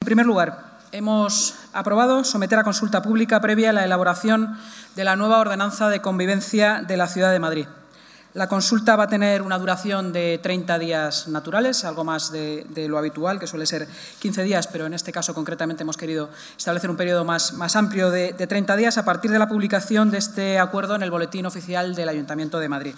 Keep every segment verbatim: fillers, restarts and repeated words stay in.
primer lugar, hemos aprobado someter a consulta pública previa a la elaboración de la nueva ordenanza de convivencia de la Ciudad de Madrid. La consulta va a tener una duración de treinta días naturales, algo más de, de lo habitual, que suele ser quince días, pero en este caso concretamente hemos querido establecer un periodo más, más amplio de, de treinta días a partir de la publicación de este acuerdo en el Boletín Oficial del Ayuntamiento de Madrid.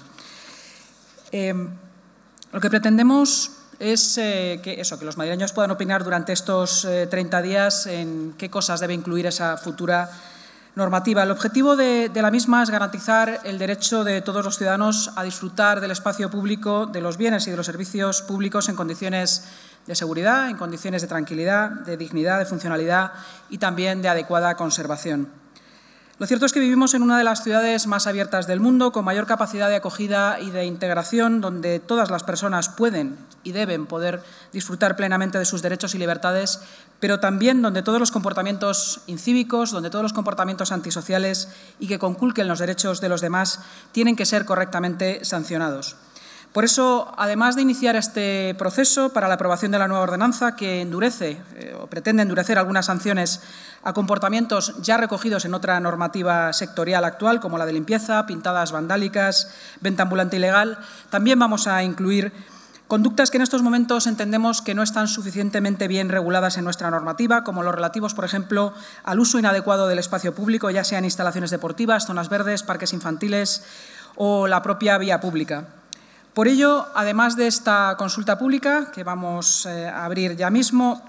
Eh, lo que pretendemos es eh, que, eso, que los madrileños puedan opinar durante estos eh, treinta días en qué cosas debe incluir esa futura normativa. El objetivo de, de la misma es garantizar el derecho de todos los ciudadanos a disfrutar del espacio público, de los bienes y de los servicios públicos en condiciones de seguridad, en condiciones de tranquilidad, de dignidad, de funcionalidad y también de adecuada conservación. Lo cierto es que vivimos en una de las ciudades más abiertas del mundo, con mayor capacidad de acogida y de integración, donde todas las personas pueden y deben poder disfrutar plenamente de sus derechos y libertades, pero también donde todos los comportamientos incívicos, donde todos los comportamientos antisociales y que conculquen los derechos de los demás tienen que ser correctamente sancionados. Por eso, además de iniciar este proceso para la aprobación de la nueva ordenanza, que endurece eh, o pretende endurecer algunas sanciones a comportamientos ya recogidos en otra normativa sectorial actual, como la de limpieza, pintadas vandálicas, venta ambulante ilegal, también vamos a incluir conductas que en estos momentos entendemos que no están suficientemente bien reguladas en nuestra normativa, como los relativos, por ejemplo, al uso inadecuado del espacio público, ya sean instalaciones deportivas, zonas verdes, parques infantiles o la propia vía pública. Por ello, además de esta consulta pública, que vamos eh, a abrir ya mismo,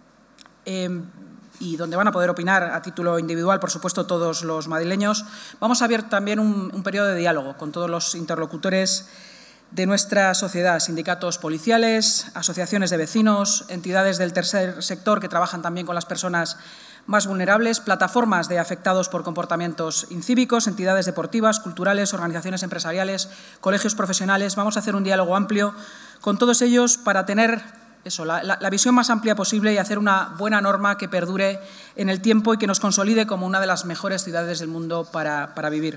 eh, y donde van a poder opinar a título individual, por supuesto, todos los madrileños, vamos a abrir también un, un periodo de diálogo con todos los interlocutores de nuestra sociedad, sindicatos policiales, asociaciones de vecinos, entidades del tercer sector que trabajan también con las personas más vulnerables, plataformas de afectados por comportamientos incívicos, entidades deportivas, culturales, organizaciones empresariales, colegios profesionales. Vamos a hacer un diálogo amplio con todos ellos para tener eso, la, la, la visión más amplia posible y hacer una buena norma que perdure en el tiempo y que nos consolide como una de las mejores ciudades del mundo para, para vivir.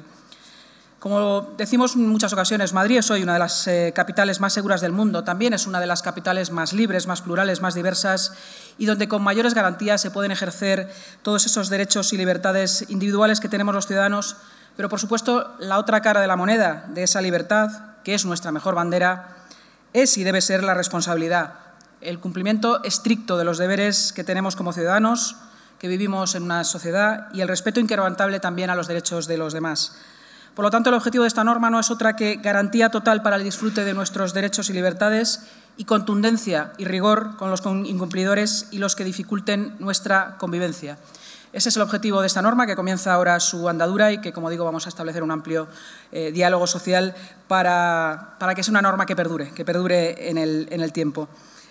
Como decimos en muchas ocasiones, Madrid es hoy una de las eh, capitales más seguras del mundo. También es una de las capitales más libres, más plurales, más diversas y donde con mayores garantías se pueden ejercer todos esos derechos y libertades individuales que tenemos los ciudadanos. Pero, por supuesto, la otra cara de la moneda de esa libertad, que es nuestra mejor bandera, es y debe ser la responsabilidad, el cumplimiento estricto de los deberes que tenemos como ciudadanos, que vivimos en una sociedad, y el respeto inquebrantable también a los derechos de los demás. Por lo tanto, el objetivo de esta norma no es otra que garantía total para el disfrute de nuestros derechos y libertades y contundencia y rigor con los incumplidores y los que dificulten nuestra convivencia. Ese es el objetivo de esta norma, que comienza ahora su andadura y que, como digo, vamos a establecer un amplio eh, diálogo social para, para que sea una norma que perdure, que perdure en el, en el tiempo.